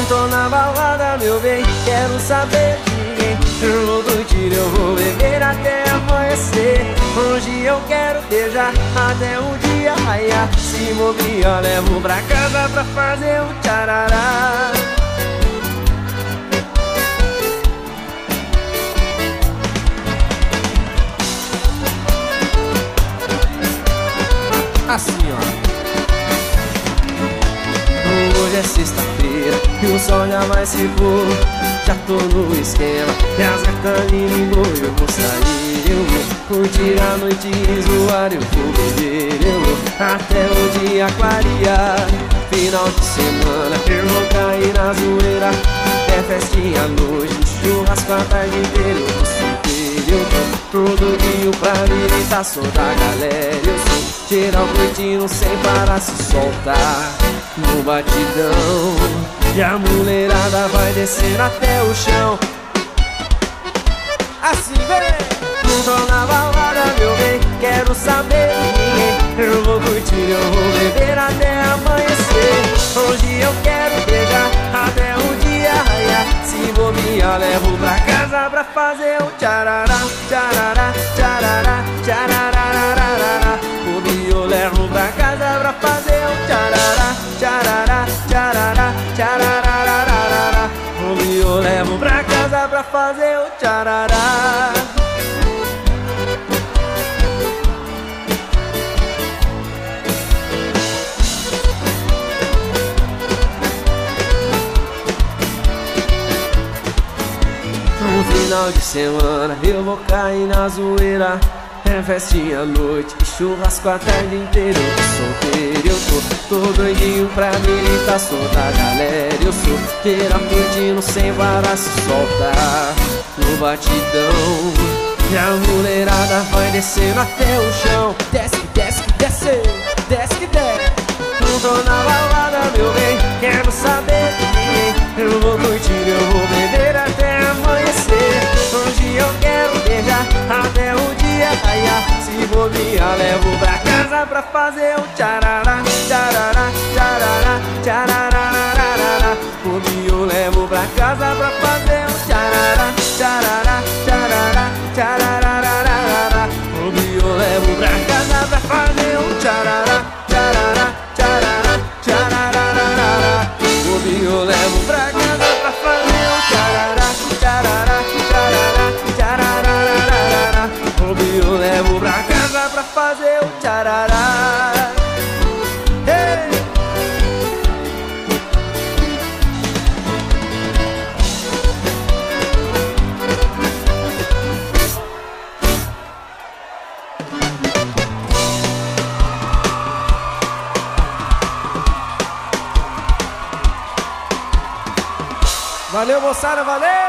Tô na balada, meu bem, quero saber de ninguém. Eu vou curtir, eu vou beber até amanhecer. Hoje eu quero beijar até o dia raiar. Se bobear, levo pra casa pra fazer um tcharará. Assim, ó. Hoje é sexta-feira e o sol já vai se pôr. Já tô no esquema e as gatas me ligou. Eu vou sair, eu vou curtir a noite e zoar. Eu vou beber, eu vou até o dia clarear. Final de semana eu vou cair na zoeira. É festinha à noite, churrasco a tarde inteira. Eu vou solteiro, eu tô todo dia pra visitar. Sou da galera, eu sou geral curtindo sem parar, se soltar no batidão. E a mulherada vai descer até o chão. Assim, vem! Não tô na balada, meu bem, quero saber de ninguém. Eu vou curtir, eu vou beber até amanhecer. Hoje eu quero beijar até o dia raiar. Se bobear, levo pra casa pra fazer um tcharará, tcharará, tcharará, tcharará. Bobear, eu levo pra casa pra fazer um tcharará, tcharará, tcharará, tcharará. Bobear, eu levo pra casa pra fazer um tcharará. No final de semana eu vou cair na zoeira. É festinha à noite e churrasco a tarde inteira. Eu tô solteiro, eu tô doidinho pra militar. Sou da galera, eu sou geral curtindo sem parar, se soltar no batidão. E a mulherada vai descendo até o chão. Desce, desce, desce, desce, desce. Não tô na balada, meu bem, quero saber de ninguém. Eu vou curtir, eu vou beber até amanhecer. Hoje eu quero beijar até o dia raiar. Se bobear, levo pra casa pra fazer um tcharará, tcharará, tcharará, tcharará. Bobear, eu levo pra casa pra fazer um tcharará, tcharará, tcharará, tcharará. Bobear, eu levo pra casa pra fazer um tcharará, tcharará, tcharará, tcharará. Bobear, eu levo pra casa pra fazer um tcharará, tcharará, tcharará, tcharará. Bobear, eu levo pra casa pra fazer um tcharará. Hey! Valeu, moçada, valeu!